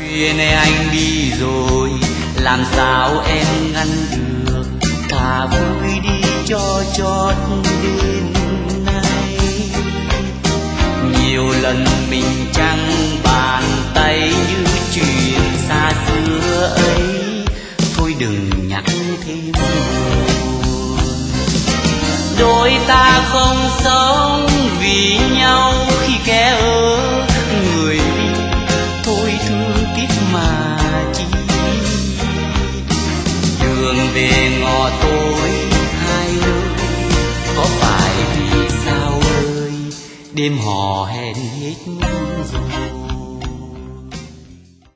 Duyên anh đi rồi, làm sao em ngăn được, thà vui đi cho chót đêm nay. Nhiều lần mình chẳng bàn tay như chuyện xa xưa ấy, thôi đừng nhắc thêm buồn. Đôi ta không sống vì nhau khi kẻ ở người đi, thôi thương tiếc mà chi. Đường về ngõ tối hai nơi, có phải vì sao ơi đêm hò hẹn hết rồi.